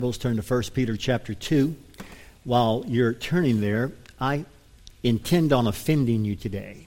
Bibles, turn to 1 Peter chapter 2. While you're turning there, I intend on offending you today.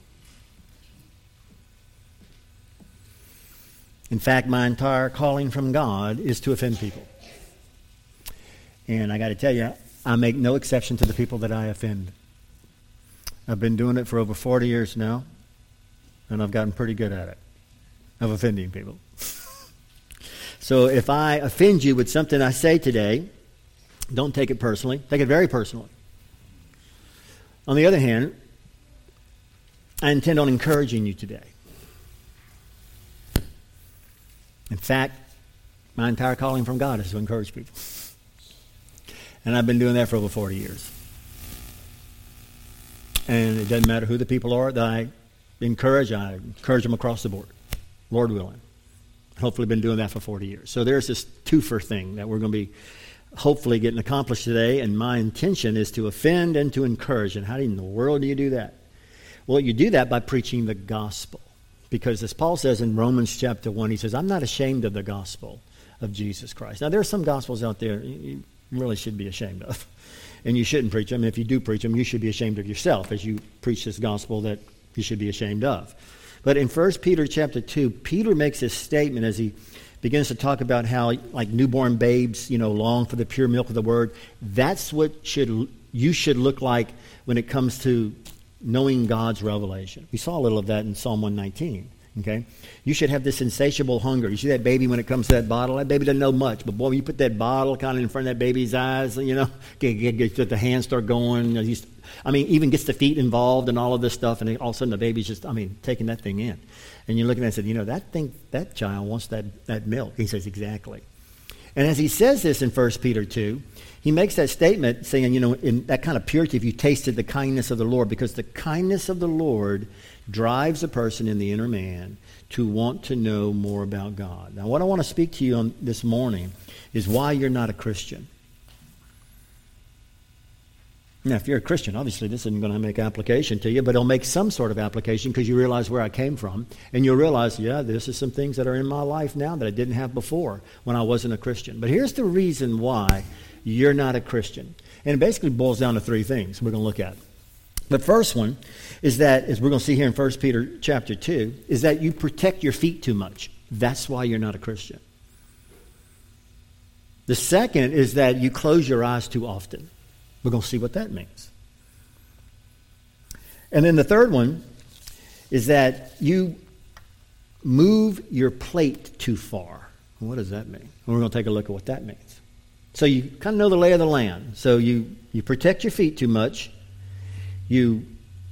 In fact, my entire calling from God is to offend people. And I got to tell you, I make no exception to the people that I offend. I've been doing it for over 40 years now, and I've gotten pretty good at it, of offending people. So if I offend you with something I say today, don't take it personally. Take it very personally. On the other hand, I intend on encouraging you today. In fact, my entire calling from God is to encourage people. And I've been doing that for over 40 years. And it doesn't matter who the people are that I encourage them across the board, Lord willing. Hopefully been doing that for 40 years. So there's this twofer thing that we're going to be hopefully getting accomplished today, and my intention is to offend and to encourage. And how in the world do you do that? Well, you do that by preaching the gospel. Because as Paul says in Romans chapter 1, he says, I'm not ashamed of the gospel of Jesus Christ. Now, there are some gospels out there you really should be ashamed of. And you shouldn't preach them. If you do preach them, you should be ashamed of yourself as you preach this gospel that you should be ashamed of. But in 1 Peter chapter 2, Peter makes this statement as he begins to talk about how, like newborn babes, long for the pure milk of the word. That's what you should look like when it comes to knowing God's revelation. We saw a little of that in Psalm 119. Okay, you should have this insatiable hunger. You see that baby when it comes to that bottle. That baby doesn't know much, but boy, when you put that bottle kind of in front of that baby's eyes, get the hands start going. Even gets the feet involved and all of this stuff, and all of a sudden the baby's just, taking that thing in. And you're looking at it and said, that child wants that milk. He says, exactly. And as he says this in 1 Peter 2, he makes that statement saying, in that kind of purity, if you tasted the kindness of the Lord, because the kindness of the Lord drives a person in the inner man to want to know more about God. Now, what I want to speak to you on this morning is why you're not a Christian. Now, if you're a Christian, obviously this isn't going to make application to you, but it'll make some sort of application because you realize where I came from. And you'll realize, this is some things that are in my life now that I didn't have before when I wasn't a Christian. But here's the reason why you're not a Christian. And it basically boils down to three things we're going to look at. The first one is that, as we're going to see here in 1 Peter chapter 2, is that you protect your feet too much. That's why you're not a Christian. The second is that you close your eyes too often. We're going to see what that means. And then the third one is that you move your plate too far. What does that mean? And we're going to take a look at what that means. So you kind of know the lay of the land. So you protect your feet too much. You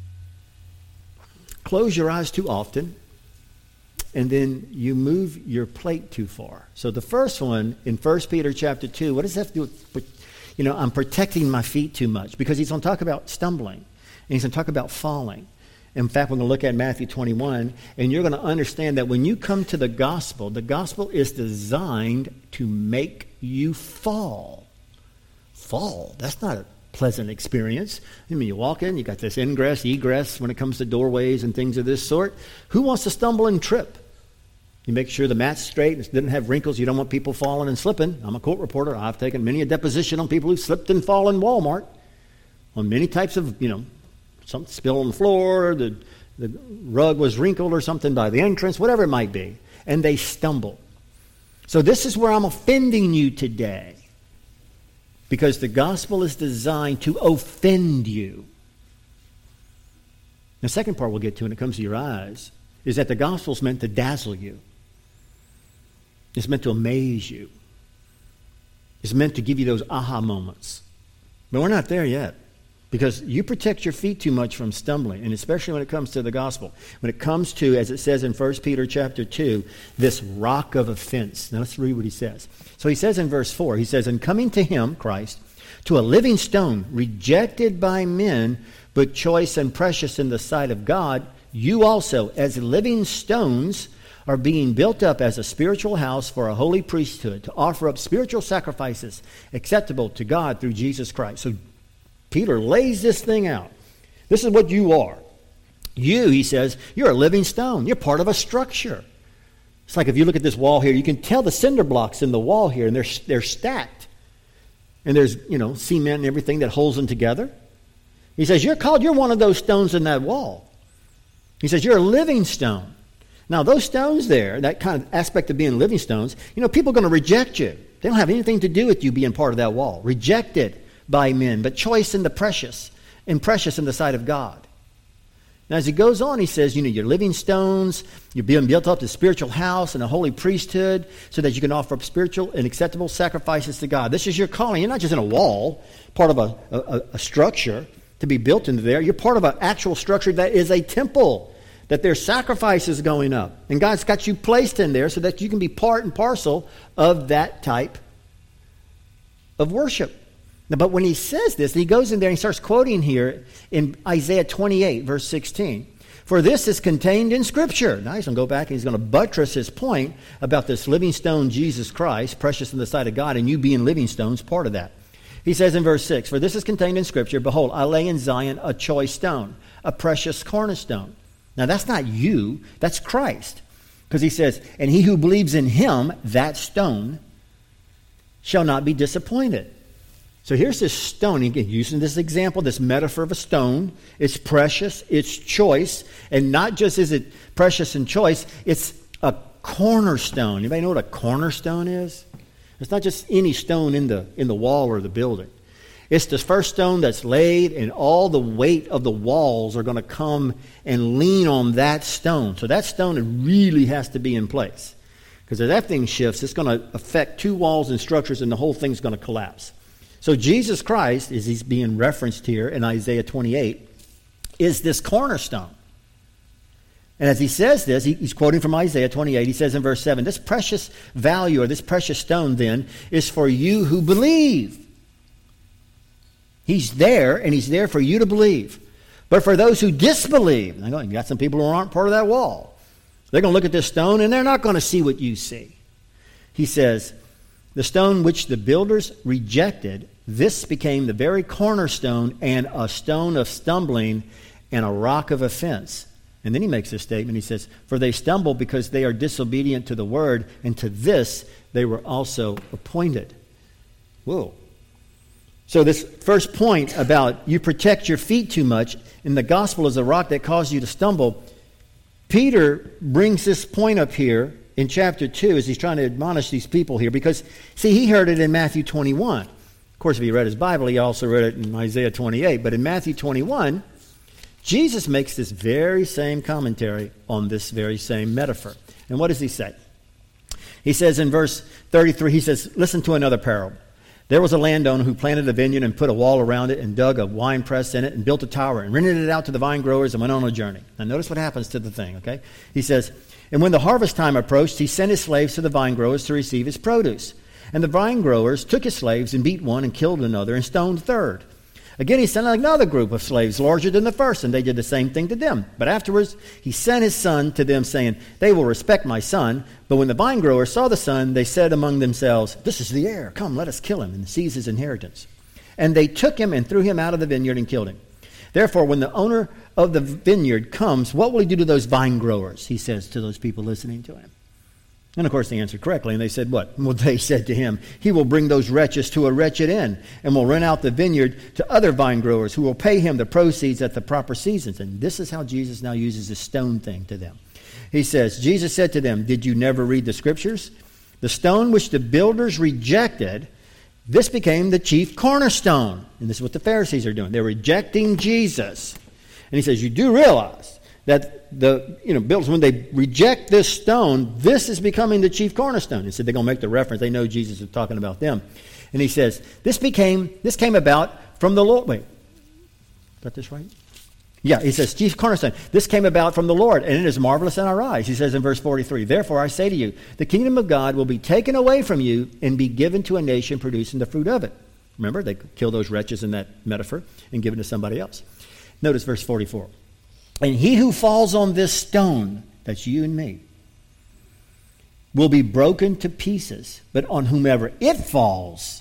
close your eyes too often. And then you move your plate too far. So the first one in 1 Peter chapter 2, what does that have to do with, I'm protecting my feet too much? Because he's going to talk about stumbling. And he's going to talk about falling. In fact, we're going to look at Matthew 21, and you're going to understand that when you come to the gospel is designed to make you fall. Fall. That's not a pleasant experience. You walk in, you got this ingress, egress when it comes to doorways and things of this sort. Who wants to stumble and trip? You make sure the mat's straight, it doesn't have wrinkles. You don't want people falling and slipping. I'm a court reporter. I've taken many a deposition on people who slipped and fallen in Walmart. On many types of, something spill on the floor, the rug was wrinkled or something by the entrance, whatever it might be. And they stumble. So this is where I'm offending you today. Because the gospel is designed to offend you. The second part we'll get to when it comes to your eyes is that the gospel is meant to dazzle you. It's meant to amaze you. It's meant to give you those aha moments. But we're not there yet. Because you protect your feet too much from stumbling, and especially when it comes to the gospel. When it comes to, as it says in 1 Peter chapter 2, this rock of offense. Now let's read what he says. So he says in verse 4, he says, "And coming to him, Christ, to a living stone, rejected by men, but choice and precious in the sight of God, you also, as living stones, are being built up as a spiritual house for a holy priesthood, to offer up spiritual sacrifices acceptable to God through Jesus Christ." So Peter lays this thing out. This is what you are. You, he says, you're a living stone. You're part of a structure. It's like if you look at this wall here, you can tell the cinder blocks in the wall here, and they're stacked. and there's, cement and everything that holds them together. He says, you're one of those stones in that wall. He says, you're a living stone. Now, those stones there, that kind of aspect of being living stones, people are going to reject you. They don't have anything to do with you being part of that wall. Rejected by men, but choice in the precious, and precious in the sight of God. Now, as he goes on, he says, you're living stones, you're being built up to a spiritual house and a holy priesthood so that you can offer up spiritual and acceptable sacrifices to God. This is your calling. You're not just in a wall, part of a structure to be built into there. You're part of an actual structure that is a temple, that there's sacrifices going up. And God's got you placed in there so that you can be part and parcel of that type of worship. Now, but when he says this, he goes in there and he starts quoting here in Isaiah 28, verse 16. For this is contained in Scripture. Now he's going to go back and he's going to buttress his point about this living stone, Jesus Christ, precious in the sight of God, and you being living stones, part of that. He says in verse 6, for this is contained in Scripture, behold, I lay in Zion a choice stone, a precious cornerstone. Now that's not you, that's Christ. Because he says, and he who believes in him, that stone, shall not be disappointed. So here's this stone, again, using this example, this metaphor of a stone. It's precious, it's choice, and not just is it precious and choice, it's a cornerstone. Anybody know what a cornerstone is? It's not just any stone in the wall or the building. It's the first stone that's laid, and all the weight of the walls are going to come and lean on that stone. So that stone really has to be in place. Because as that thing shifts, it's going to affect two walls and structures, and the whole thing's going to collapse. So Jesus Christ, as he's being referenced here in Isaiah 28, is this cornerstone. And as he says this, he's quoting from Isaiah 28, he says in verse 7, this precious value or this precious stone then is for you who believe. He's there, and he's there for you to believe. But for those who disbelieve, you got some people who aren't part of that wall. They're going to look at this stone, and they're not going to see what you see. He says, the stone which the builders rejected, this became the very cornerstone and a stone of stumbling and a rock of offense. And then he makes this statement. He says, for they stumble because they are disobedient to the word, and to this they were also appointed. Whoa. So this first point about you protect your feet too much, and the gospel is a rock that causes you to stumble, Peter brings this point up here in chapter 2 as he's trying to admonish these people here. Because, see, he heard it in Matthew 21. Of course, if he read his Bible, he also read it in Isaiah 28. But in Matthew 21, Jesus makes this very same commentary on this very same metaphor. And what does he say? He says in verse 33, he says, listen to another parable. There was a landowner who planted a vineyard and put a wall around it and dug a wine press in it and built a tower and rented it out to the vine growers and went on a journey. Now notice what happens to the thing, okay? He says, and when the harvest time approached, he sent his slaves to the vine growers to receive his produce. And the vine growers took his slaves and beat one and killed another and stoned a third. Again, he sent another group of slaves larger than the first, and they did the same thing to them. But afterwards, he sent his son to them, saying, they will respect my son. But when the vine growers saw the son, they said among themselves, this is the heir. Come, let us kill him and seize his inheritance. And they took him and threw him out of the vineyard and killed him. Therefore, when the owner of the vineyard comes, what will he do to those vine growers? He says to those people listening to him. And of course they answered correctly, and they said what? Well, they said to him, he will bring those wretches to a wretched end, and will rent out the vineyard to other vine growers who will pay him the proceeds at the proper seasons. And this is how Jesus now uses this stone thing to them. He says, Jesus said to them, did you never read the scriptures? The stone which the builders rejected, this became the chief cornerstone. And this is what the Pharisees are doing. They're rejecting Jesus. And he says, you do realize that the builders, when they reject this stone, this is becoming the chief cornerstone. He said they're going to make the reference. They know Jesus is talking about them. And he says, this came about from the Lord. Wait, got this right? Yeah, he says, chief cornerstone. This came about from the Lord, and it is marvelous in our eyes. He says in verse 43, therefore I say to you, the kingdom of God will be taken away from you and be given to a nation producing the fruit of it. Remember, they kill those wretches in that metaphor and give it to somebody else. Notice verse 44. And he who falls on this stone, that's you and me, will be broken to pieces. But on whomever it falls,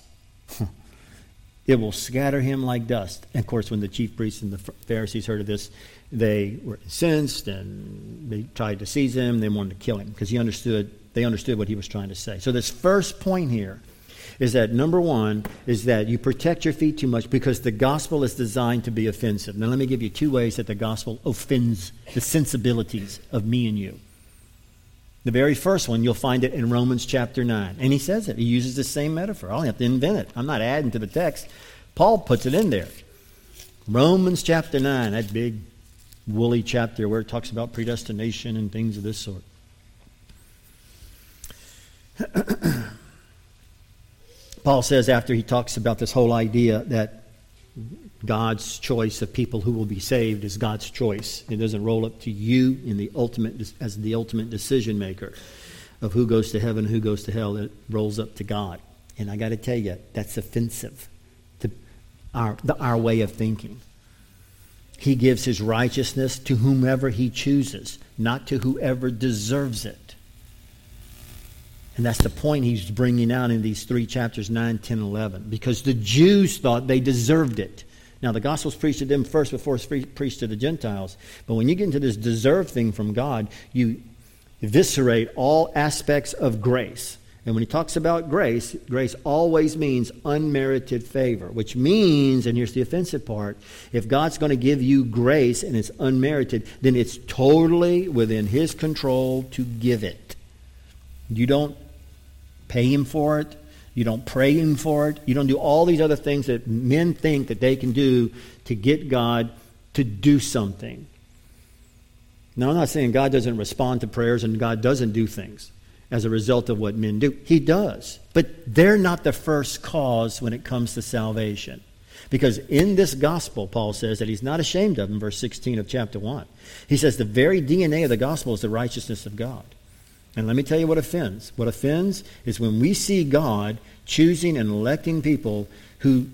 it will scatter him like dust. And of course, when the chief priests and the Pharisees heard of this, they were incensed and they tried to seize him. They wanted to kill him because they understood what he was trying to say. So this first point here is that, number one, is that you protect your feet too much because the gospel is designed to be offensive. Now, let me give you two ways that the gospel offends the sensibilities of me and you. The very first one, you'll find it in Romans chapter 9. And he says it. He uses the same metaphor. I only have to invent it. I'm not adding to the text. Paul puts it in there. Romans chapter 9, that big woolly chapter where it talks about predestination and things of this sort. Paul says, after he talks about this whole idea that God's choice of people who will be saved is God's choice. It doesn't roll up to you as the ultimate decision maker of who goes to heaven, who goes to hell. It rolls up to God. And I got to tell you, that's offensive to our way of thinking. He gives his righteousness to whomever he chooses, not to whoever deserves it. And that's the point he's bringing out in these three chapters, 9, 10, 11. Because the Jews thought they deserved it. Now, the gospel's preached to them first before it's preached to the Gentiles. But when you get into this deserved thing from God, you eviscerate all aspects of grace. And when he talks about grace, grace always means unmerited favor. Which means, and here's the offensive part, if God's going to give you grace and it's unmerited, then it's totally within his control to give it. You don't pay him for it. You don't pray him for it. You don't do all these other things that men think that they can do to get God to do something. Now, I'm not saying God doesn't respond to prayers and God doesn't do things as a result of what men do. He does. But they're not the first cause when it comes to salvation. Because in this gospel, Paul says that he's not ashamed of in verse 16 of chapter 1. He says the very DNA of the gospel is the righteousness of God. And let me tell you what offends. What offends is when we see God choosing and electing people who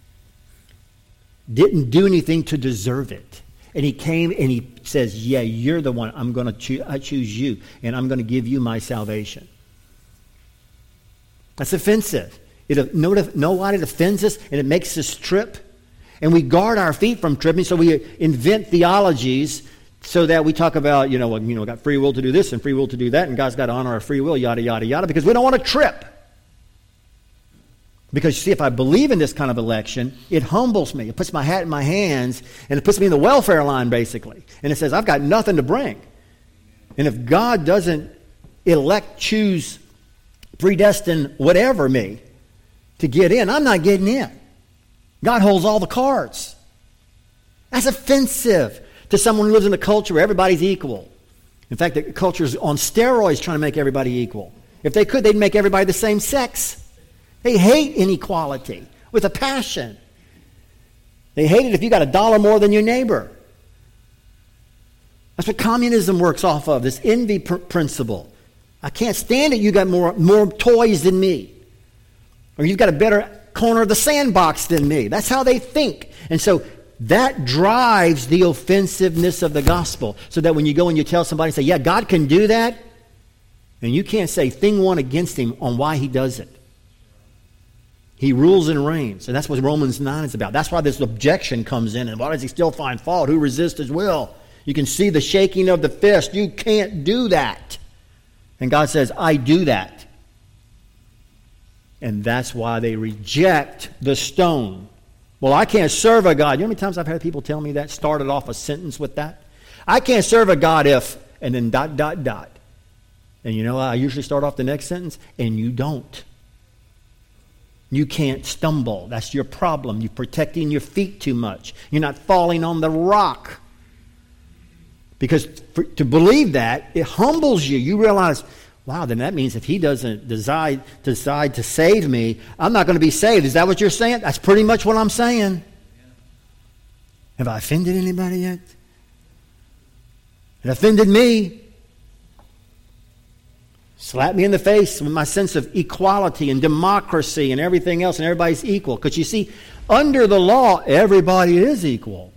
didn't do anything to deserve it. And he came and he says, yeah, you're the one. I'm going to I choose you, and I'm going to give you my salvation. That's offensive. Know why it offends us, and it makes us trip. And we guard our feet from tripping, so we invent theologies so that we talk about, got free will to do this and free will to do that, and God's got to honor our free will, yada, yada, yada, because we don't want to trip. Because, you see, if I believe in this kind of election, it humbles me. It puts my hat in my hands, and it puts me in the welfare line, basically. And it says, I've got nothing to bring. And if God doesn't elect, choose, predestine, whatever me to get in, I'm not getting in. God holds all the cards. That's offensive to someone who lives in a culture where everybody's equal. In fact, the culture's on steroids trying to make everybody equal. If they could, they'd make everybody the same sex. They hate inequality with a passion. They hate it if you got $1 more than your neighbor. That's what communism works off of, this envy principle. I can't stand it. You got more toys than me. Or you've got a better corner of the sandbox than me. That's how they think. And so that drives the offensiveness of the gospel. So that when you go and you tell somebody, say, yeah, God can do that. And you can't say thing one against him on why he does it. He rules and reigns. And that's what Romans 9 is about. That's why this objection comes in. And why does he still find fault? Who resists his will? You can see the shaking of the fist. You can't do that. And God says, I do that. And that's why they reject the stone. Well, I can't serve a God. You know how many times I've had people tell me that? Started off a sentence with that. I can't serve a God if, and then ... And you know, I usually start off the next sentence, and you don't. You can't stumble. That's your problem. You're protecting your feet too much. You're not falling on the rock. Because to believe that, it humbles you. You realize, wow, then that means if he doesn't decide to save me, I'm not going to be saved. Is that what you're saying? That's pretty much what I'm saying. Have I offended anybody yet? It offended me. Slap me in the face with my sense of equality and democracy and everything else, and everybody's equal. Because you see, under the law, everybody is equal.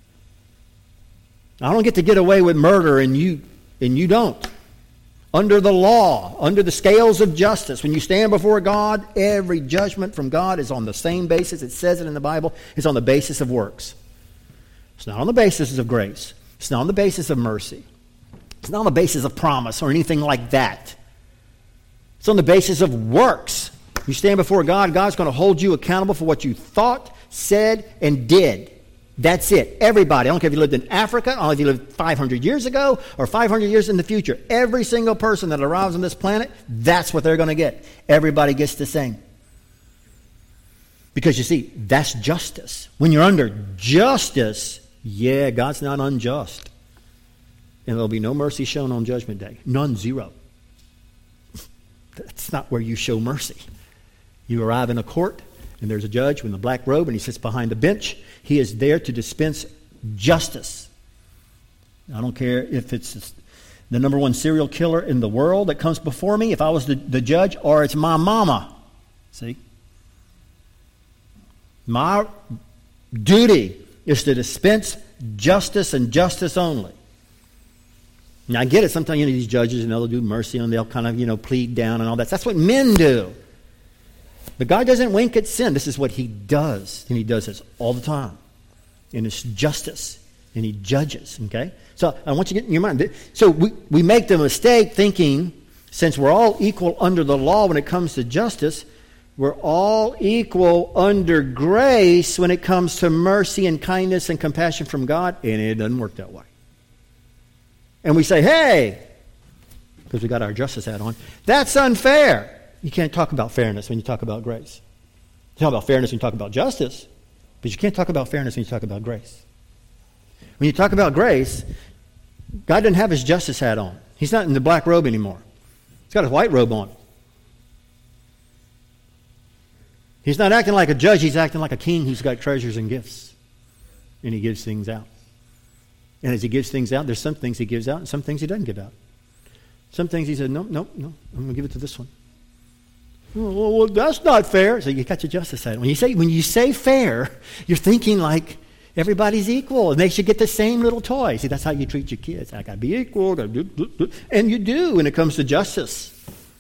I don't get away with murder, and you don't. Under the law, under the scales of justice, when you stand before God, every judgment from God is on the same basis. It says it in the Bible. It's on the basis of works. It's not on the basis of grace. It's not on the basis of mercy. It's not on the basis of promise or anything like that. It's on the basis of works. You stand before God, God's going to hold you accountable for what you thought, said, and did. That's it. Everybody. I don't care if you lived in Africa, I don't know if you lived 500 years ago or 500 years in the future. Every single person that arrives on this planet, that's what they're going to get. Everybody gets the same. Because you see, that's justice. When you're under justice, yeah, God's not unjust. And there'll be no mercy shown on Judgment Day. None, zero. That's not where you show mercy. You arrive in a court, and there's a judge with a black robe, and he sits behind the bench. He is there to dispense justice. I don't care if it's the number one serial killer in the world that comes before me, if I was the judge, or it's my mama. See? My duty is to dispense justice and justice only. Now, I get it. Sometimes, these judges, they'll do mercy and they'll kind of, plead down and all that. That's what men do. But God doesn't wink at sin. This is what he does. And he does this all the time. And it's justice. And he judges. Okay? So I want you to get in your mind. So we make the mistake thinking, since we're all equal under the law when it comes to justice, we're all equal under grace when it comes to mercy and kindness and compassion from God. And it doesn't work that way. And we say, hey, because we got our justice hat on, that's unfair. You can't talk about fairness when you talk about grace. You talk about fairness when you talk about justice, but you can't talk about fairness when you talk about grace. When you talk about grace, God doesn't have his justice hat on. He's not in the black robe anymore. He's got his white robe on. He's not acting like a judge. He's acting like a king who's got treasures and gifts. And he gives things out. And as he gives things out, there's some things he gives out and some things he doesn't give out. Some things he said, no, I'm going to give it to this one. Well, that's not fair. So you got your justice hat. When you say fair, you're thinking like everybody's equal and they should get the same little toy. See, that's how you treat your kids. I got to be equal. And you do when it comes to justice.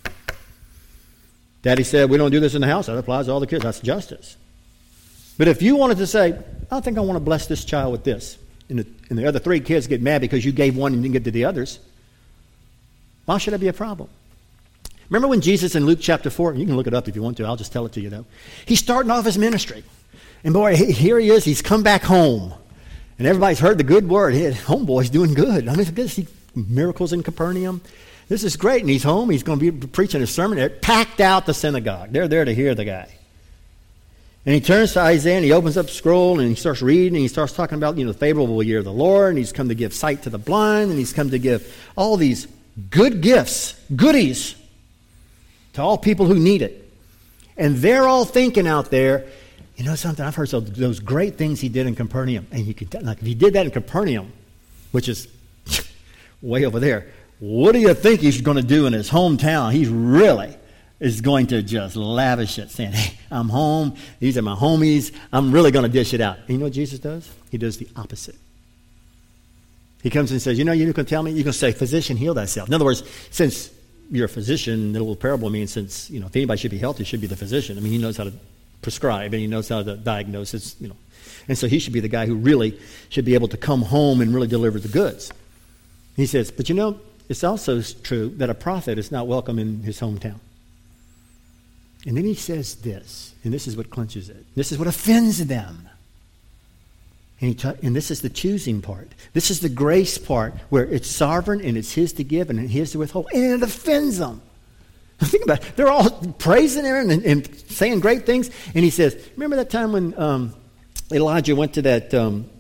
Daddy said, we don't do this in the house. That applies to all the kids. That's justice. But if you wanted to say, I think I want to bless this child with this, and the other three kids get mad because you gave one and didn't give to the others, why should that be a problem? Remember when Jesus in Luke chapter 4, you can look it up if you want to, I'll just tell it to you though. He's starting off his ministry. And boy, here he is, he's come back home. And everybody's heard the good word. Hey, homeboy's doing good. I mean, it's good to see miracles in Capernaum. This is great. And he's home, he's going to be preaching a sermon. They're packed out the synagogue. They're there to hear the guy. And he turns to Isaiah and he opens up the scroll and he starts reading and he starts talking about, the favorable year of the Lord, and he's come to give sight to the blind, and he's come to give all these good gifts, goodies, to all people who need it. And they're all thinking out there, something, I've heard those great things he did in Capernaum. And you could, if he did that in Capernaum, which is way over there, what do you think he's going to do in his hometown? He really is going to just lavish it, saying, hey, I'm home. These are my homies. I'm really going to dish it out. And you know what Jesus does? He does the opposite. He comes and says, you can tell me, you can say, physician, heal thyself. In other words, since you're a physician, the little parable means since, if anybody should be healthy, it should be the physician. I mean, he knows how to prescribe and he knows how to diagnose. And so he should be the guy who really should be able to come home and really deliver the goods. He says, but it's also true that a prophet is not welcome in his hometown. And then he says this, and this is what clinches it. This is what offends them. And this is the choosing part. This is the grace part where it's sovereign and it's his to give and his to withhold. And it offends them. Think about it. They're all praising him and saying great things. And he says, remember that time when Elijah went to that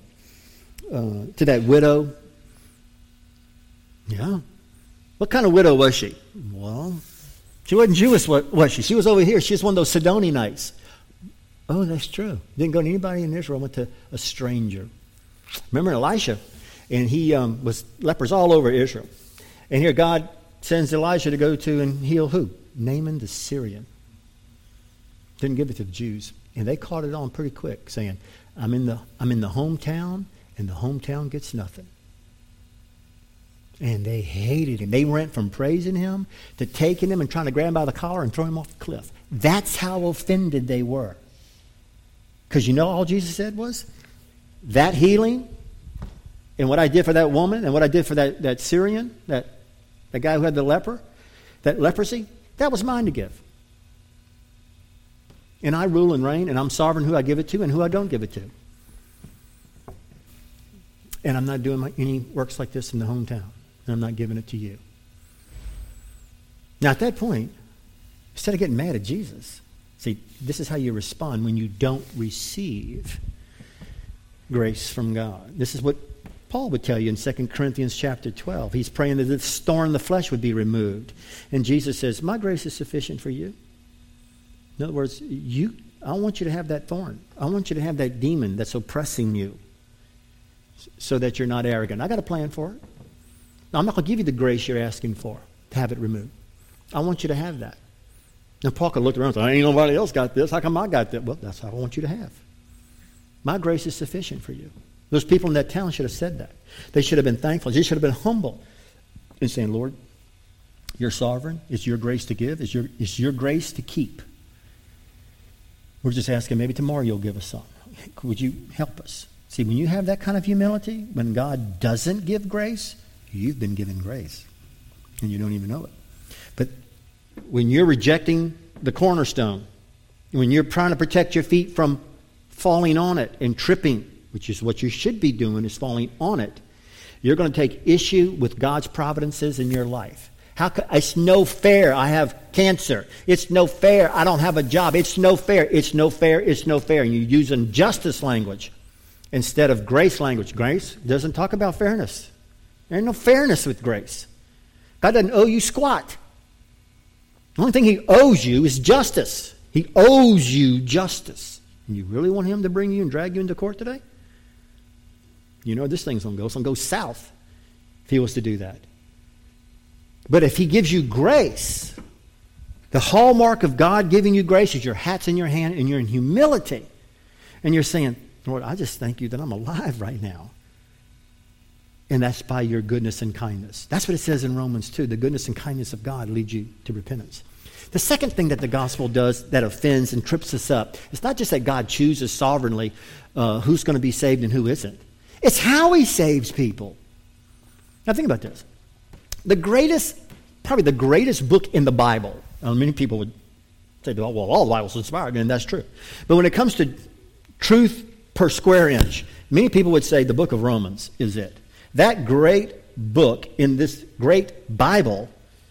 widow? Yeah. What kind of widow was she? Well, she wasn't Jewish, was she? She was over here. She was one of those Sidonianites. Oh, that's true. Didn't go to anybody in Israel. Went to a stranger. Remember Elisha? And he was lepers all over Israel. And here God sends Elijah to go to and heal who? Naaman the Syrian. Didn't give it to the Jews. And they caught it on pretty quick, saying, I'm in the hometown, and the hometown gets nothing. And they hated him. They went from praising him to taking him and trying to grab him by the collar and throw him off the cliff. That's how offended they were. Because all Jesus said was, that healing and what I did for that woman and what I did for that Syrian, that guy who had the leprosy, that was mine to give. And I rule and reign, and I'm sovereign who I give it to and who I don't give it to. And I'm not doing any works like this in the hometown. And I'm not giving it to you. Now, at that point, instead of getting mad at Jesus, see, this is how you respond when you don't receive grace from God. This is what Paul would tell you in 2 Corinthians chapter 12. He's praying that this thorn in the flesh would be removed. And Jesus says, my grace is sufficient for you. In other words, I don't want you to have that thorn. I want you to have that demon that's oppressing you so that you're not arrogant. I got a plan for it. Now, I'm not going to give you the grace you're asking for to have it removed. I want you to have that. Now, Paul could look around and say, ain't nobody else got this. How come I got that? Well, that's how I want you to have. My grace is sufficient for you. Those people in that town should have said that. They should have been thankful. They should have been humble in saying, Lord, you're sovereign. It's your grace to give. It's your grace to keep. We're just asking maybe tomorrow you'll give us some. Would you help us? See, when you have that kind of humility, when God doesn't give grace, you've been given grace. And you don't even know it. But when you're rejecting the cornerstone, when you're trying to protect your feet from falling on it and tripping, which is what you should be doing, is falling on it, you're going to take issue with God's providences in your life. It's no fair I have cancer. It's no fair I don't have a job. It's no fair. It's no fair. It's no fair. And you're using justice language instead of grace language. Grace doesn't talk about fairness. There ain't no fairness with grace. God doesn't owe you squat. The only thing he owes you is justice. He owes you justice. And you really want him to bring you and drag you into court today? You know this thing's going to go. It's going to go south if he was to do that. But if he gives you grace, the hallmark of God giving you grace is your hat's in your hand and you're in humility. And you're saying, Lord, I just thank you that I'm alive right now. And that's by your goodness and kindness. That's what it says in Romans 2. The goodness and kindness of God lead you to repentance. The second thing that the gospel does that offends and trips us up, it's not just that God chooses sovereignly who's going to be saved and who isn't. It's how he saves people. Now think about this. Probably the greatest book in the Bible. Many people would say, well, all the Bible's inspired, and that's true. But when it comes to truth per square inch, many people would say the book of Romans is it. That great book in this great Bible,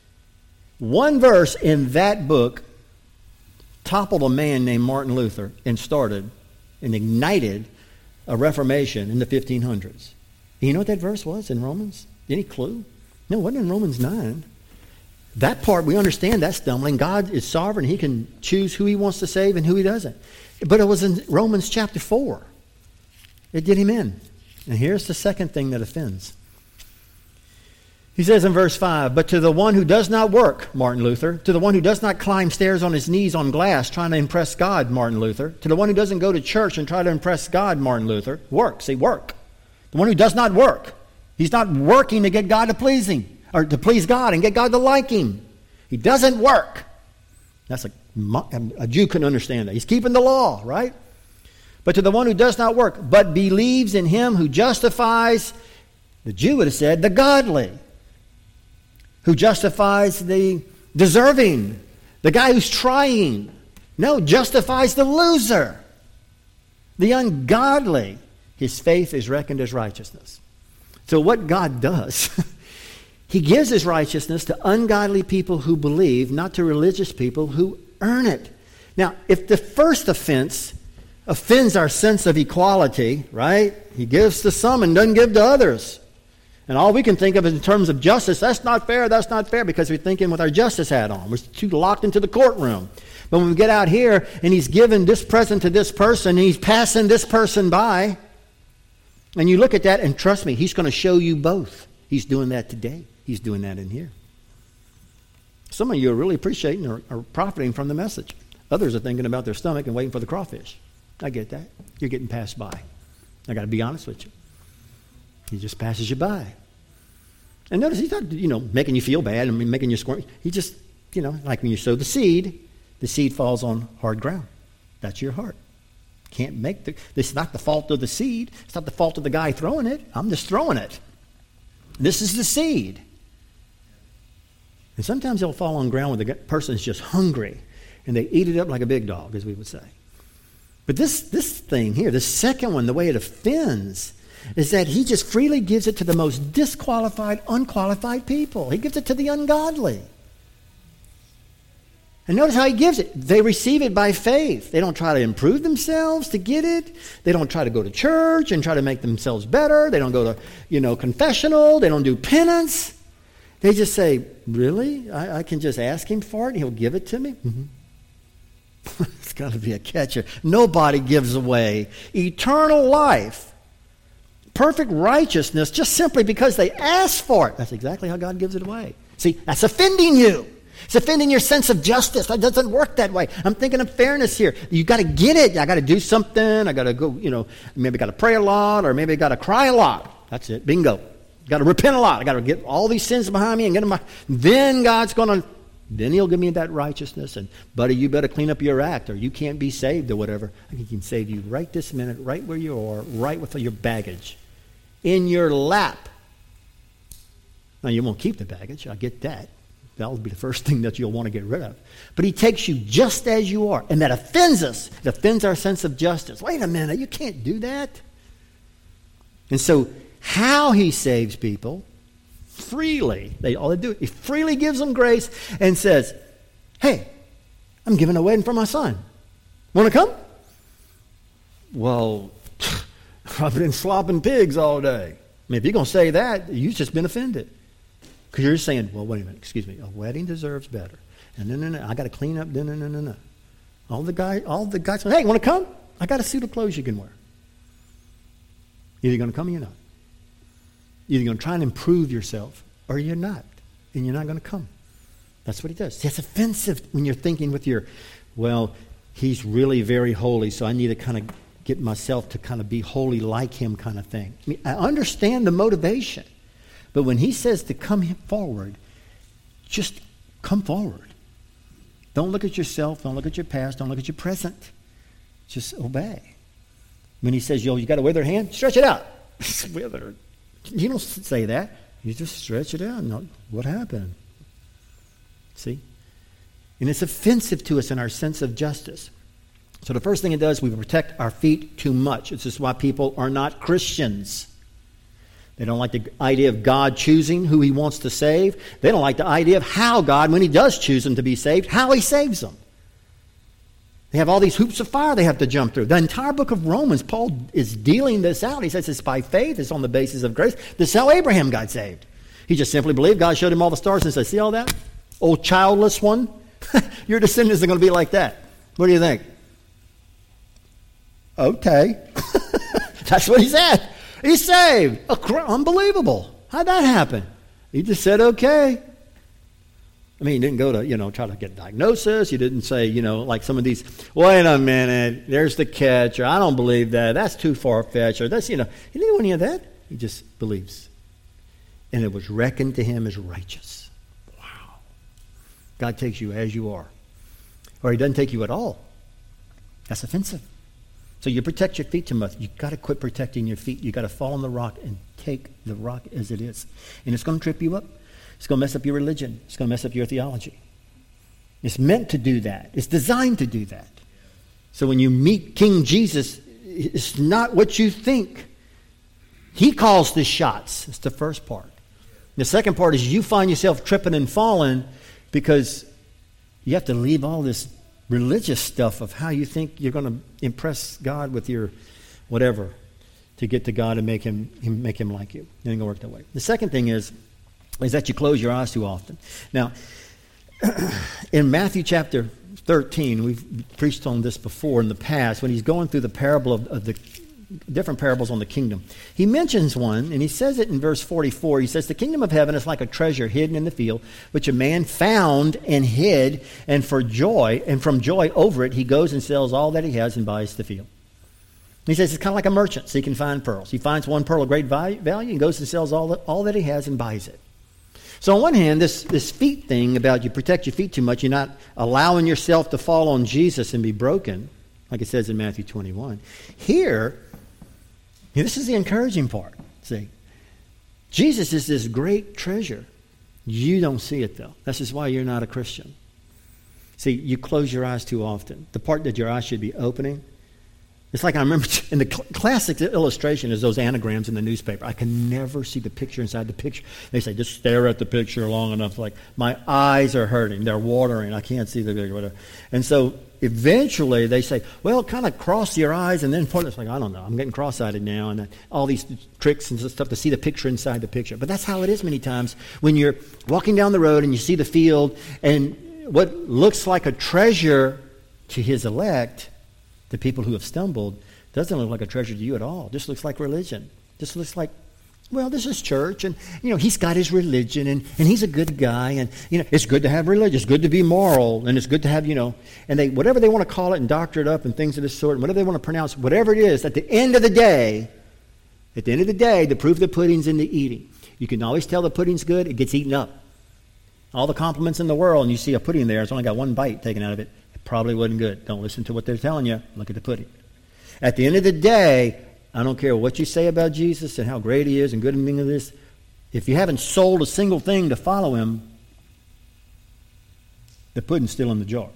one verse in that book toppled a man named Martin Luther and started and ignited a Reformation in the 1500s. And you know what that verse was in Romans? Any clue? No, it wasn't in Romans 9. That part, we understand that's stumbling. God is sovereign. He can choose who he wants to save and who he doesn't. But it was in Romans chapter 4. It did him in. And here's the second thing that offends. He says in verse 5, but to the one who does not work, Martin Luther, to the one who does not climb stairs on his knees on glass trying to impress God, Martin Luther, to the one who doesn't go to church and try to impress God, Martin Luther, work. The one who does not work. He's not working to get God to please him, or to please God and get God to like him. He doesn't work. That's a Jew couldn't understand that. He's keeping the law, right? But to the one who does not work, but believes in him who justifies, the Jew would have said, the godly, who justifies the deserving, the guy who's trying. No, justifies the loser, the ungodly. His faith is reckoned as righteousness. So what God does, he gives his righteousness to ungodly people who believe, not to religious people who earn it. Now, if the first offense offends our sense of equality, right? He gives to some and doesn't give to others. And all we can think of is in terms of justice. That's not fair, because we're thinking with our justice hat on. We're too locked into the courtroom. But when we get out here and he's giving this present to this person and he's passing this person by, and you look at that and trust me, he's going to show you both. He's doing that today. He's doing that in here. Some of you are really appreciating or profiting from the message. Others are thinking about their stomach and waiting for the crawfish. I get that. You're getting passed by. I got to be honest with you. He just passes you by. And notice he's not, making you feel bad and making you squirm. He just, like when you sow the seed falls on hard ground. That's your heart. Can't make this is not the fault of the seed. It's not the fault of the guy throwing it. I'm just throwing it. This is the seed. And sometimes it'll fall on ground where the person is just hungry. and they eat it up like a big dog, as we would say. But this thing here, the second one, the way it offends, is that he just freely gives it to the most disqualified, unqualified people. He gives it to the ungodly. And notice how he gives it. They receive it by faith. They don't try to improve themselves to get it. They don't try to go to church and try to make themselves better. They don't go to, confessional. They don't do penance. They just say, really? I can just ask him for it and he'll give it to me? Mm-hmm. It's got to be a catcher. Nobody gives away eternal life, perfect righteousness, just simply because they ask for it. That's exactly how God gives it away. See, that's offending you. It's offending your sense of justice. That doesn't work that way. I'm thinking of fairness here. You got to get it. I got to do something. I got to go, maybe got to pray a lot, or maybe I got to cry a lot. That's it. Bingo. Got to repent a lot. I got to get all these sins behind me and get them. Then God's going to, then he'll give me that righteousness. And, buddy, you better clean up your act or you can't be saved or whatever. He can save you right this minute, right where you are, right with your baggage, in your lap. Now, you won't keep the baggage. I get that. That will be the first thing that you'll want to get rid of. But he takes you just as you are. And that offends us. It offends our sense of justice. Wait a minute, you can't do that. And so how he saves people, freely. All they do, he freely gives them grace and says, hey, I'm giving a wedding for my son. Want to come? Well, I've been slopping pigs all day. I mean, if you're going to say that, you've just been offended. Because you're saying, well, wait a minute, excuse me, a wedding deserves better. And no, I got to clean up, no. All the guys say, hey, want to come? I got a suit of clothes you can wear. Either you're going to come or you're not. Either you're going to try and improve yourself or you're not. And you're not going to come. That's what he does. It's offensive when you're thinking with your, well, he's really very holy, so I need to kind of get myself to kind of be holy like him kind of thing. I mean, I understand the motivation. But when he says to come forward, just come forward. Don't look at yourself. Don't look at your past. Don't look at your present. Just obey. When he says, you got a withered hand, stretch it out. It's withered. You don't say that. You just stretch it out. No, what happened? See? And it's offensive to us in our sense of justice. So the first thing it does, we protect our feet too much. This is why people are not Christians. They don't like the idea of God choosing who he wants to save. They don't like the idea of how God, when he does choose them to be saved, how he saves them. They have all these hoops of fire they have to jump through. The entire book of Romans, Paul is dealing this out. He says it's by faith. It's on the basis of grace. This is how Abraham got saved. He just simply believed. God showed him all the stars and said, see all that? Old childless one? Your descendants are going to be like that. What do you think? Okay. That's what he said. He's saved. Unbelievable. How'd that happen? He just said, okay. I mean, he didn't go to, try to get a diagnosis. He didn't say, like some of these, wait a minute, there's the catch, or I don't believe that. That's too far-fetched, or that's, he didn't do any of that. He just believes. And it was reckoned to him as righteous. Wow. God takes you as you are. Or he doesn't take you at all. That's offensive. So you protect your feet too much. You've got to quit protecting your feet. You've got to fall on the rock and take the rock as it is. And it's going to trip you up. It's going to mess up your religion. It's going to mess up your theology. It's meant to do that. It's designed to do that. So when you meet King Jesus, it's not what you think. He calls the shots. It's the first part. The second part is you find yourself tripping and falling because you have to leave all this religious stuff of how you think you're going to impress God with your whatever to get to God and make him like you. It ain't going to work that way. The second thing is that you close your eyes too often. Now, in Matthew chapter 13, we've preached on this before in the past, when he's going through the parable of the different parables on the kingdom. He mentions one, and he says it in verse 44. He says, the kingdom of heaven is like a treasure hidden in the field, which a man found and hid, and from joy over it, he goes and sells all that he has and buys the field. He says it's kind of like a merchant seeking fine pearls. He finds one pearl of great value and goes and sells all that he has and buys it. So on one hand, this feet thing about you protect your feet too much, you're not allowing yourself to fall on Jesus and be broken, like it says in Matthew 21. Here, this is the encouraging part. See, Jesus is this great treasure. You don't see it, though. This is why you're not a Christian. See, you close your eyes too often. The part that your eyes should be opening, it's like I remember in the classic illustration is those anagrams in the newspaper. I can never see the picture inside the picture. They say, just stare at the picture long enough. Like, my eyes are hurting. They're watering. I can't see the picture. Whatever. And so eventually they say, well, kind of cross your eyes and then point. It's like, I don't know. I'm getting cross-eyed now. And all these tricks and stuff to see the picture inside the picture. But that's how it is many times when you're walking down the road and you see the field and what looks like a treasure to his elect, the people who have stumbled, doesn't look like a treasure to you at all. Just looks like religion. Just looks like, well, this is church, and he's got his religion, and he's a good guy, and it's good to have religion, it's good to be moral, and it's good to have, and they whatever they want to call it and doctor it up and things of this sort, and whatever they want to pronounce, whatever it is, at the end of the day, the proof of the pudding's in the eating. You can always tell the pudding's good, it gets eaten up. All the compliments in the world, and you see a pudding there, it's only got one bite taken out of it. Probably wasn't good. Don't listen to what they're telling you. Look at the pudding. At the end of the day, I don't care what you say about Jesus and how great he is and good and of this. If you haven't sold a single thing to follow him, the pudding's still in the jar.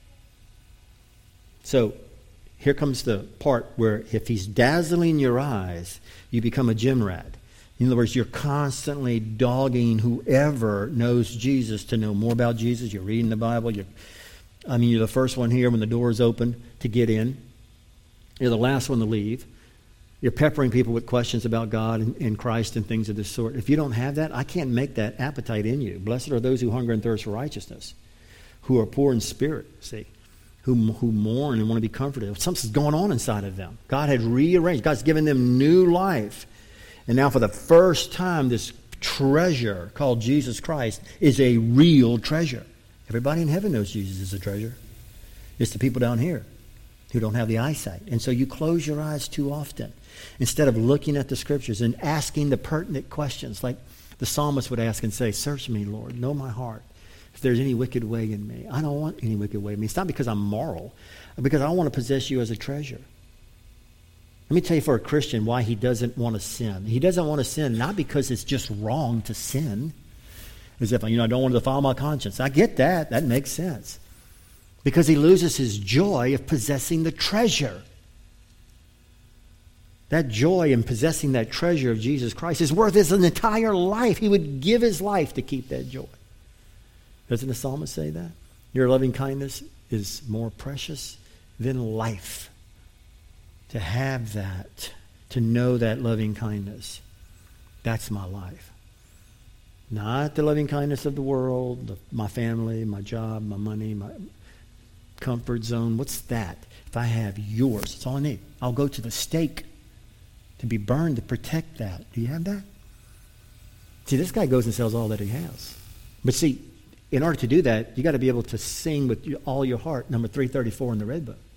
So here comes the part where if he's dazzling your eyes, you become a gym rat. In other words, you're constantly dogging whoever knows Jesus to know more about Jesus. You're reading the Bible. You're the first one here when the door is open to get in. You're the last one to leave. You're peppering people with questions about God and Christ and things of this sort. If you don't have that, I can't make that appetite in you. Blessed are those who hunger and thirst for righteousness, who are poor in spirit, who mourn and want to be comforted. Something's going on inside of them. God had rearranged. God's given them new life. And now for the first time, this treasure called Jesus Christ is a real treasure. Everybody in heaven knows Jesus is a treasure. It's the people down here who don't have the eyesight. And so you close your eyes too often instead of looking at the Scriptures and asking the pertinent questions like the psalmist would ask and say, search me, Lord, know my heart. If there's any wicked way in me. I don't want any wicked way in me. It's not because I'm moral, because I want to possess you as a treasure. Let me tell you for a Christian why he doesn't want to sin. He doesn't want to sin not because it's just wrong to sin. As if, I don't want to defile my conscience. I get that. That makes sense. Because he loses his joy of possessing the treasure. That joy in possessing that treasure of Jesus Christ is worth his entire life. He would give his life to keep that joy. Doesn't the psalmist say that? Your loving kindness is more precious than life. To have that, to know that loving kindness, that's my life. Not the loving kindness of the world, my family, my job, my money, my comfort zone. What's that? If I have yours, that's all I need. I'll go to the stake to be burned to protect that. Do you have that? See, this guy goes and sells all that he has. But see, in order to do that, you got to be able to sing with all your heart, number 334 in the Red Book.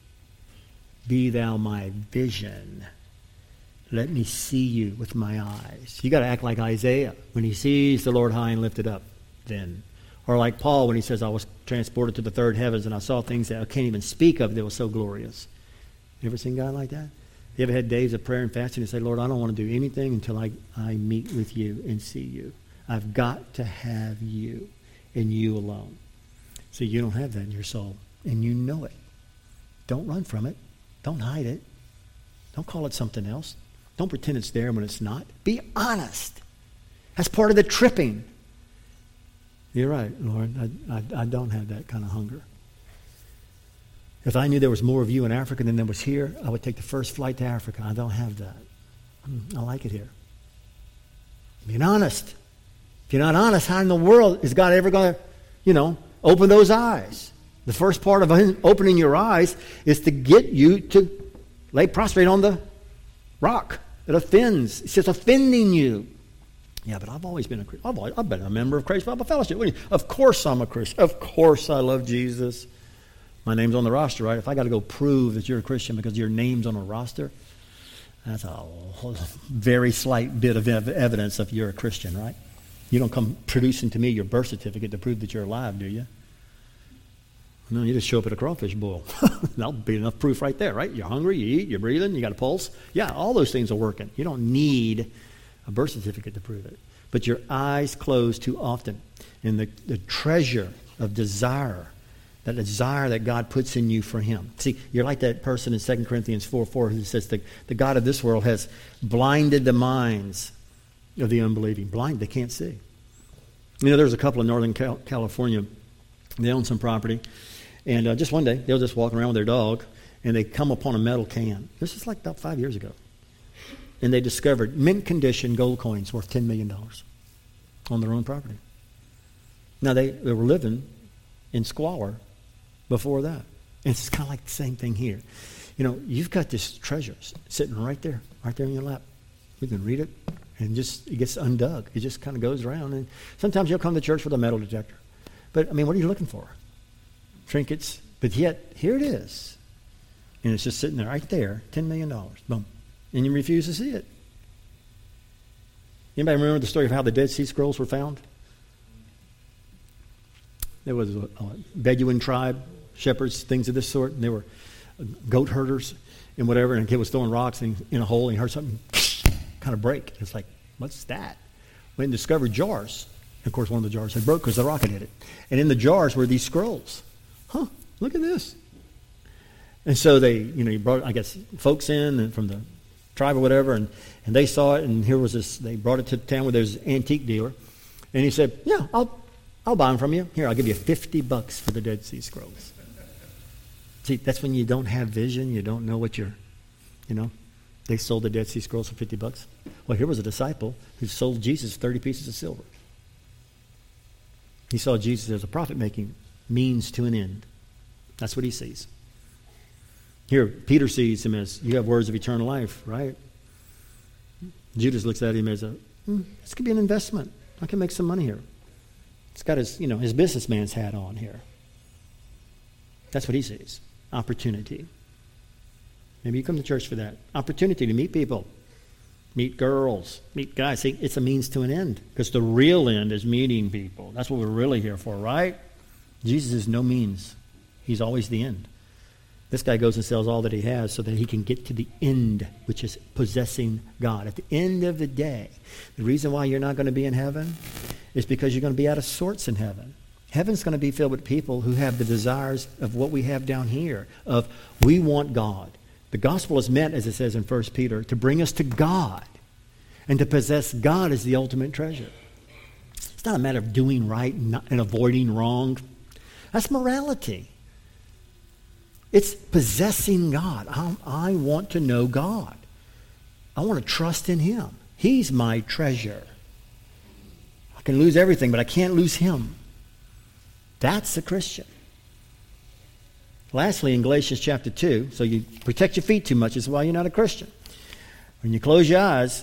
Be thou my vision. Let me see you with my eyes. You got to act like Isaiah when he sees the Lord high and lifted up then. Or like Paul when he says, I was transported to the third heavens and I saw things that I can't even speak of that were so glorious. You ever seen God like that? You ever had days of prayer and fasting and say, Lord, I don't want to do anything until I meet with you and see you. I've got to have you and you alone. So you don't have that in your soul and you know it. Don't run from it. Don't hide it. Don't call it something else. Don't pretend it's there when it's not. Be honest. That's part of the tripping. You're right, Lord. I don't have that kind of hunger. If I knew there was more of you in Africa than there was here, I would take the first flight to Africa. I don't have that. I like it here. Being honest. If you're not honest, how in the world is God ever going to, open those eyes? The first part of opening your eyes is to get you to lay prostrate on the rock that offends. It's just offending you. Yeah, but I've always been a Christian. I've been a member of Christ Bible Fellowship. Of course I'm a Christian. Of course I love Jesus. My name's on the roster, right? If I got to go prove that you're a Christian because your name's on a roster, that's a very slight bit of evidence of you're a Christian, right? You don't come producing to me your birth certificate to prove that you're alive, do you? No, you just show up at a crawfish boil. That'll be enough proof right there, right? You're hungry, you eat, you're breathing, you got a pulse. Yeah, all those things are working. You don't need a birth certificate to prove it. But your eyes close too often. And the treasure of desire that desire that God puts in you for Him. See, you're like that person in 2 Corinthians 4:4 who says the God of this world has blinded the minds of the unbelieving. Blind, they can't see. You know, there's a couple in Northern California. They own some property. And just one day, they were just walking around with their dog, and they come upon a metal can. This is like about 5 years ago. And they discovered mint condition gold coins worth $10 million on their own property. Now, they were living in squalor before that. And it's kind of like the same thing here. You know, you've got this treasure sitting right there in your lap. You can read it, and it gets undug. It just kind of goes around. And sometimes you'll come to church with a metal detector. But, I mean, what are you looking for? Trinkets. But yet, here it is. And it's just sitting there, right there, $10 million. Boom. And you refuse to see it. Anybody remember the story of how the Dead Sea Scrolls were found? There was a Bedouin tribe, shepherds, things of this sort, and they were goat herders and whatever, and a kid was throwing rocks in a hole, and he heard something kind of break. It's like, what's that? Went and discovered jars. Of course, one of the jars had broke because the rocket hit it. And in the jars were these scrolls. Huh, look at this. And so they, he brought, I guess, folks in from the tribe or whatever, and they saw it, and here was this, they brought it to the town where there's an antique dealer. And he said, yeah, I'll buy them from you. Here, I'll give you $50 for the Dead Sea Scrolls. See, that's when you don't have vision, you don't know what they sold the Dead Sea Scrolls for $50. Well, here was a disciple who sold Jesus 30 pieces of silver. He saw Jesus as a profit-making means to an end. That's what he sees. Here, Peter sees him as, you have words of eternal life, right? Judas looks at him as this could be an investment. I can make some money here. He's got his businessman's hat on here. That's what he sees. Opportunity. Maybe you come to church for that. Opportunity to meet people. Meet girls. Meet guys. See, it's a means to an end. Because the real end is meeting people. That's what we're really here for, right? Jesus is no means. He's always the end. This guy goes and sells all that he has so that he can get to the end, which is possessing God. At the end of the day, the reason why you're not going to be in heaven is because you're going to be out of sorts in heaven. Heaven's going to be filled with people who have the desires of what we have down here, of we want God. The gospel is meant, as it says in 1 Peter, to bring us to God. And to possess God is the ultimate treasure. It's not a matter of doing right and avoiding wrong. That's morality. It's possessing God. I want to know God. I want to trust in Him. He's my treasure. I can lose everything, but I can't lose Him. That's a Christian. Lastly, in Galatians chapter 2, so you protect your feet too much is why you're not a Christian. When you close your eyes,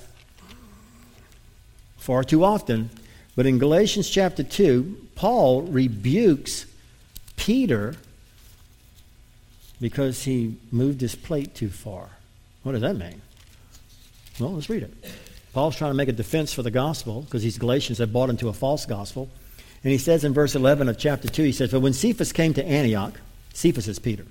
far too often, but in Galatians chapter 2, Paul rebukes Peter because he moved his plate too far. What does that mean? Well, let's read it. Paul's trying to make a defense for the gospel because these Galatians have bought into a false gospel. And he says in verse 11 of chapter 2, he says, "But when Cephas came to Antioch," Cephas is Peter,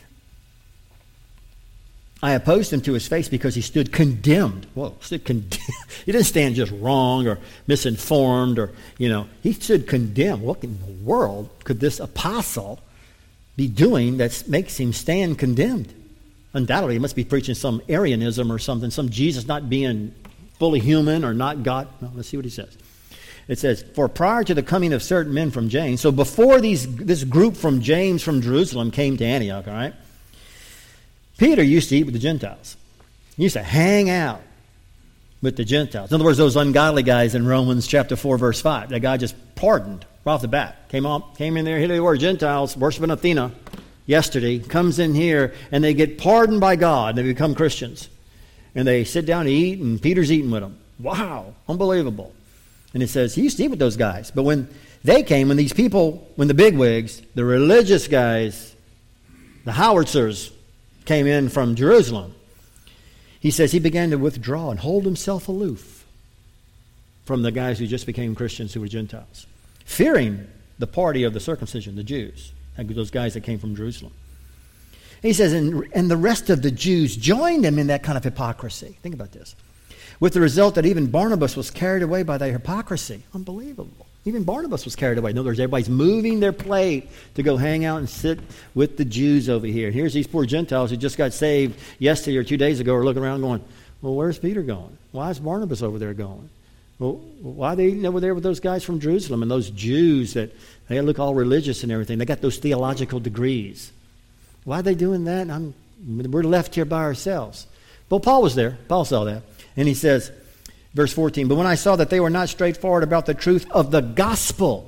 "I opposed him to his face because he stood condemned." Whoa, stood condemned. He didn't stand just wrong or misinformed or, he stood condemned. What in the world could this apostle be doing that makes him stand condemned? Undoubtedly, he must be preaching some Arianism or something, some Jesus not being fully human or not God. No, let's see what he says. It says, "For prior to the coming of certain men from James," so before this group from James from Jerusalem came to Antioch, all right, Peter used to eat with the Gentiles. He used to hang out with the Gentiles. In other words, those ungodly guys in Romans chapter 4, verse 5. That guy just pardoned right off the bat. Came in there, here they were, Gentiles, worshiping Athena yesterday, comes in here, and they get pardoned by God. They become Christians. And they sit down and eat, and Peter's eating with them. Wow, unbelievable. And it says he used to eat with those guys. But when they came, when the bigwigs, the religious guys, the howitzers came in from Jerusalem, he says he began to withdraw and hold himself aloof from the guys who just became Christians who were Gentiles, fearing the party of the circumcision, the Jews, those guys that came from Jerusalem. He says, and the rest of the Jews joined him in that kind of hypocrisy. Think about this. With the result that even Barnabas was carried away by their hypocrisy. Unbelievable. Even Barnabas was carried away. In other words, everybody's moving their plate to go hang out and sit with the Jews over here. And here's these poor Gentiles who just got saved yesterday or 2 days ago are looking around going, well, where's Peter going? Why is Barnabas over there going? Well, why are they eating over there with those guys from Jerusalem and those Jews that they look all religious and everything? They got those theological degrees. Why are they doing that? We're left here by ourselves. Well, Paul was there. Paul saw that. And he says, verse 14, but when I saw that they were not straightforward about the truth of the gospel,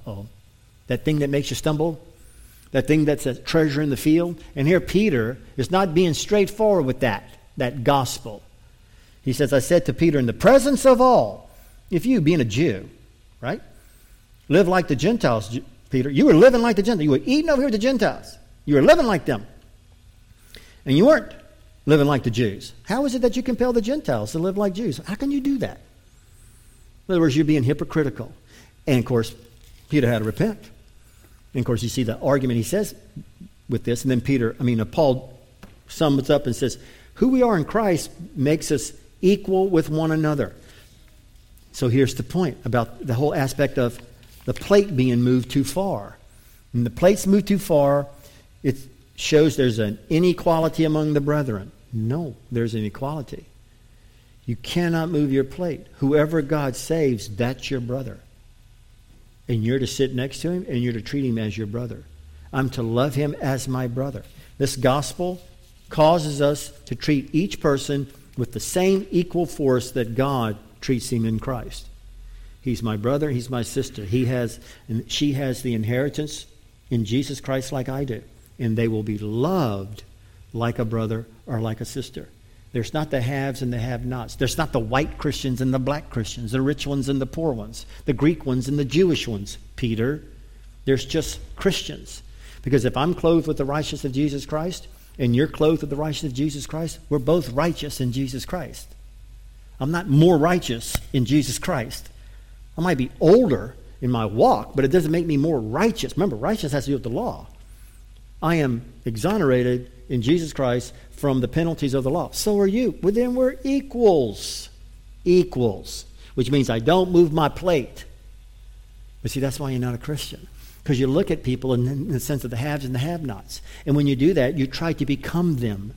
that thing that makes you stumble, that thing that's a treasure in the field. And here Peter is not being straightforward with that gospel. He says, I said to Peter, in the presence of all, if you, being a Jew, right, live like the Gentiles, Peter, you were living like the Gentiles. You were eating over here with the Gentiles. You were living like them. And you weren't living like the Jews. How is it that you compel the Gentiles to live like Jews? How can you do that? In other words, you're being hypocritical. And, of course, Peter had to repent. And, of course, you see the argument he says with this. And then Paul sums up and says, who we are in Christ makes us equal with one another. So here's the point about the whole aspect of the plate being moved too far. When the plate's moved too far, it shows there's an inequality among the brethren. No, there's an equality. You cannot move your plate. Whoever God saves, that's your brother. And you're to sit next to him and you're to treat him as your brother. I'm to love him as my brother. This gospel causes us to treat each person with the same equal force that God treats him in Christ. He's my brother, he's my sister. She has the inheritance in Jesus Christ like I do. And they will be loved like a brother or like a sister. There's not the haves and the have-nots. There's not the white Christians and the black Christians, the rich ones and the poor ones, the Greek ones and the Jewish ones, Peter. There's just Christians. Because if I'm clothed with the righteousness of Jesus Christ and you're clothed with the righteousness of Jesus Christ, we're both righteous in Jesus Christ. I'm not more righteous in Jesus Christ. I might be older in my walk, but it doesn't make me more righteous. Remember, righteousness has to do with the law. I am exonerated in Jesus Christ from the penalties of the law. So are you. Well, then we're equals. Equals. Which means I don't move my plate. But see, that's why you're not a Christian. Because you look at people in the sense of the haves and the have-nots. And when you do that, you try to become them.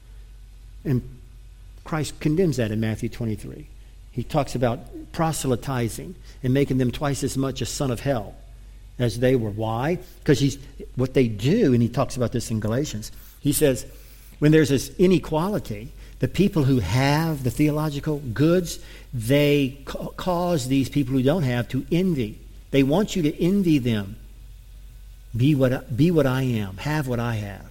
And Christ condemns that in Matthew 23. He talks about proselytizing and making them twice as much a son of hell as they were. Why? Because what they do, and he talks about this in Galatians, he says, when there's this inequality, the people who have the theological goods, they cause these people who don't have to envy. They want you to envy them. Be what I am. Have what I have.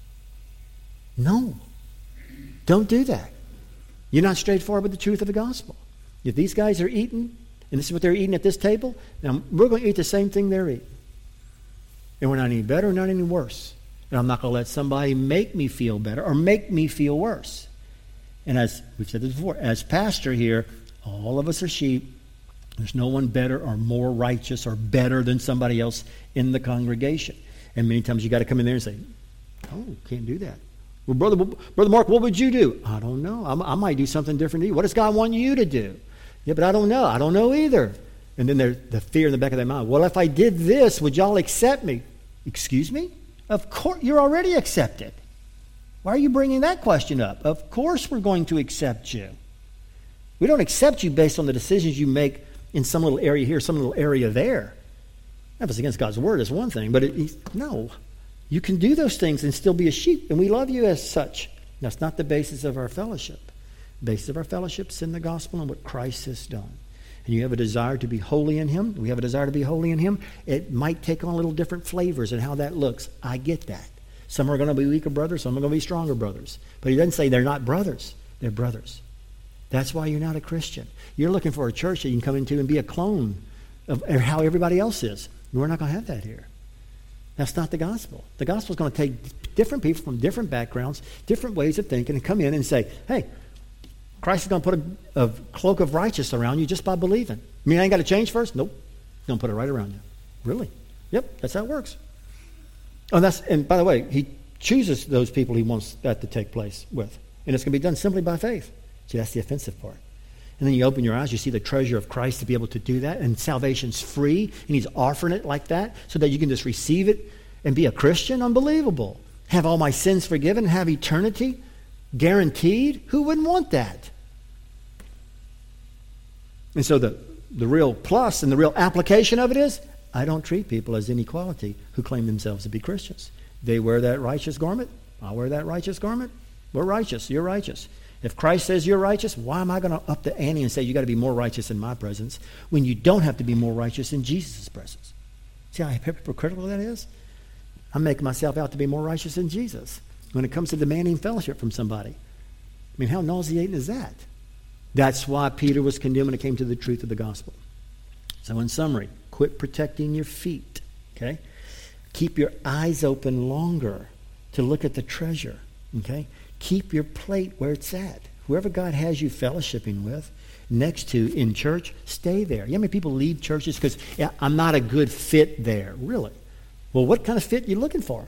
No. Don't do that. You're not straightforward with the truth of the gospel. If these guys are eating, and this is what they're eating at this table, now we're going to eat the same thing they're eating. And we're not any better, not any worse. And I'm not going to let somebody make me feel better or make me feel worse. And as we've said this before, as pastor here, all of us are sheep. There's no one better or more righteous or better than somebody else in the congregation. And many times you got to come in there and say, oh, can't do that. Well, Brother Mark, what would you do? I don't know. I might do something different to you. What does God want you to do? Yeah, but I don't know. I don't know either. And then there's the fear in the back of their mind. Well, if I did this, would y'all accept me? Excuse me? Of course, you're already accepted. Why are you bringing that question up? Of course we're going to accept you. We don't accept you based on the decisions you make in some little area here, some little area there. If it's against God's word, it's one thing. But no. You can do those things and still be a sheep, and we love you as such. That's not the basis of our fellowship. The basis of our fellowship is in the gospel and what Christ has done. And you have a desire to be holy in him. We have a desire to be holy in him. It might take on a little different flavors and how that looks. I get that. Some are going to be weaker brothers, some are going to be stronger brothers. But he doesn't say they're not brothers. They're brothers. That's why you're not a Christian. You're looking for a church that you can come into and be a clone of how everybody else is. We're not going to have that here. That's not the gospel. The gospel is going to take different people from different backgrounds, different ways of thinking, and come in and say, hey, Christ is going to put a cloak of righteousness around you just by believing. I mean, I ain't got to change first? Nope. He's going to put it right around you. Really? Yep, that's how it works. And by the way, he chooses those people he wants that to take place with. And it's going to be done simply by faith. See, that's the offensive part. And then you open your eyes, you see the treasure of Christ to be able to do that. And salvation's free, and he's offering it like that so that you can just receive it and be a Christian. Unbelievable. Have all my sins forgiven, have eternity guaranteed. Who wouldn't want that? And so the real plus and the real application of it is, I don't treat people as inequality who claim themselves to be Christians. They wear that righteous garment. I wear that righteous garment. We're righteous. You're righteous. If Christ says you're righteous, why am I going to up the ante and say you got to be more righteous in my presence when you don't have to be more righteous in Jesus' presence? See how hypocritical that is? I'm making myself out to be more righteous than Jesus when it comes to demanding fellowship from somebody. I mean, how nauseating is that? That's why Peter was condemned when it came to the truth of the gospel. So in summary, quit protecting your feet, okay? Keep your eyes open longer to look at the treasure, okay? Keep your plate where it's at. Whoever God has you fellowshipping with, next to in church, stay there. You know how many people leave churches because I'm not a good fit there? Really? Well, what kind of fit are you looking for?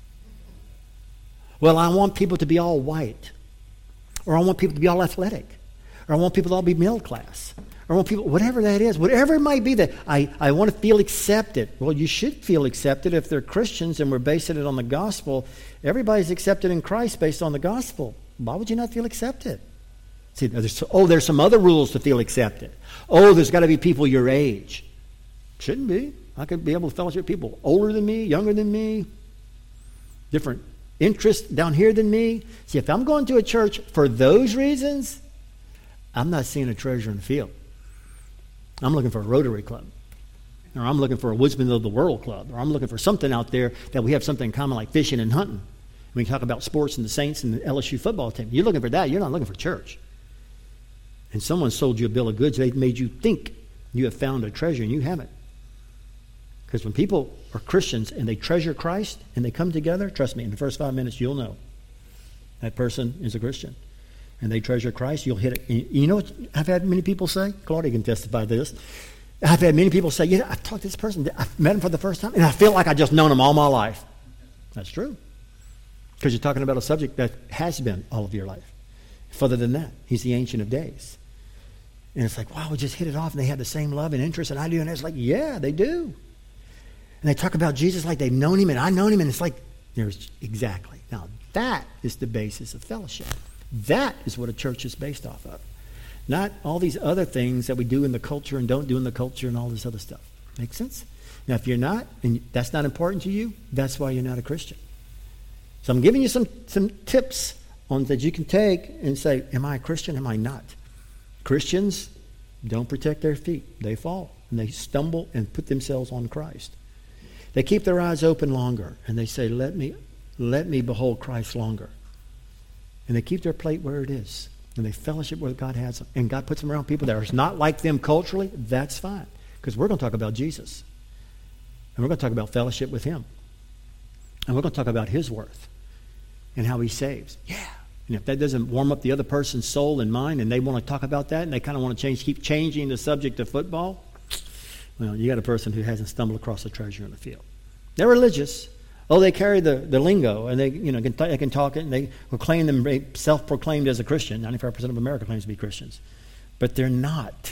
Well, I want people to be all white. Or I want people to be all athletic. Or I want people to all be middle class. Or I want people, whatever that is, whatever it might be that I want to feel accepted. Well, you should feel accepted if they're Christians and we're basing it on the gospel. Everybody's accepted in Christ based on the gospel. Why would you not feel accepted? See, there's some other rules to feel accepted. Oh, there's got to be people your age. Shouldn't be. I could be able to fellowship with people older than me, younger than me, different interests down here than me. See, if I'm going to a church for those reasons, I'm not seeing a treasure in the field. I'm looking for a Rotary Club. Or I'm looking for a Woodsman of the World Club. Or I'm looking for something out there that we have something in common like fishing and hunting. We can talk about sports and the Saints and the LSU football team. You're looking for that. You're not looking for church. And someone sold you a bill of goods. They've made you think you have found a treasure, and you haven't. Because when people are Christians and they treasure Christ and they come together, trust me, in the first 5 minutes you'll know that person is a Christian. And they treasure Christ, you'll hit it. You know what I've had many people say? Claudia can testify to this. I've had many people say, yeah, I've talked to this person. I've met him for the first time, and I feel like I've just known him all my life. That's true. Because you're talking about a subject that has been all of your life. Further than that, he's the Ancient of Days. And it's like, wow, we just hit it off, and they have the same love and interest, and I do. And it's like, yeah, they do. And they talk about Jesus like they've known him, and I've known him, and it's like, there's exactly. Now, that is the basis of fellowship. That is what a church is based off of. Not all these other things that we do in the culture and don't do in the culture and all this other stuff. Make sense? Now, if you're not, and that's not important to you, that's why you're not a Christian. So I'm giving you some tips on that you can take and say, am I a Christian? Am I not? Christians don't protect their feet. They fall, and they stumble and put themselves on Christ. They keep their eyes open longer, and they say, let me behold Christ longer. And they keep their plate where it is. And they fellowship where God has them. And God puts them around people that are not like them culturally. That's fine. Because we're going to talk about Jesus. And we're going to talk about fellowship with him. And we're going to talk about his worth. And how he saves. Yeah. And if that doesn't warm up the other person's soul and mind, and they want to talk about that, and they kind of want to keep changing the subject of football, well, you got a person who hasn't stumbled across a treasure in the field. They're religious. Oh, they carry the lingo, and they can talk it, and they proclaim them self-proclaimed as a Christian. 95% of America claims to be Christians, but they're not.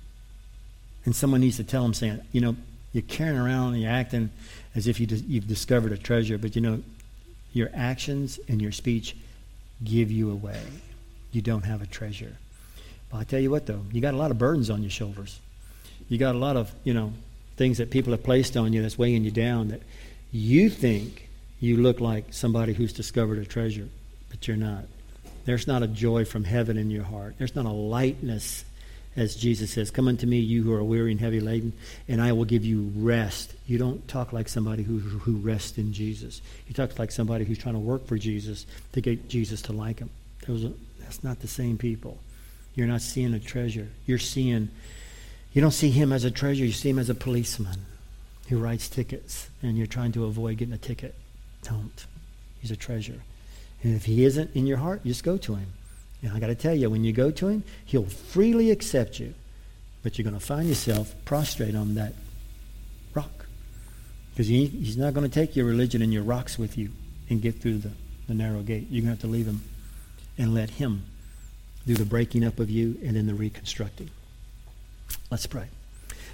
And someone needs to tell them, saying, you're carrying around and you're acting as if you've discovered a treasure, but your actions and your speech give you away. You don't have a treasure. Well, I tell you what, though, you got a lot of burdens on your shoulders. You got a lot of things that people have placed on you that's weighing you down, that you think you look like somebody who's discovered a treasure, but you're not. There's not a joy from heaven in your heart. There's not a lightness, as Jesus says, come unto me, you who are weary and heavy laden, and I will give you rest. You don't talk like somebody who rests in Jesus. You talk like somebody who's trying to work for Jesus to get Jesus to like him. That's not the same people. You're not seeing a treasure. You don't see him as a treasure. You see him as a policeman who writes tickets, and you're trying to avoid getting a ticket. Don't. He's a treasure. And if he isn't in your heart, just go to him. And I got to tell you, when you go to him, he'll freely accept you. But you're going to find yourself prostrate on that rock. Because he's not going to take your religion and your rocks with you and get through the narrow gate. You're going to have to leave him and let him do the breaking up of you and then the reconstructing. Let's pray.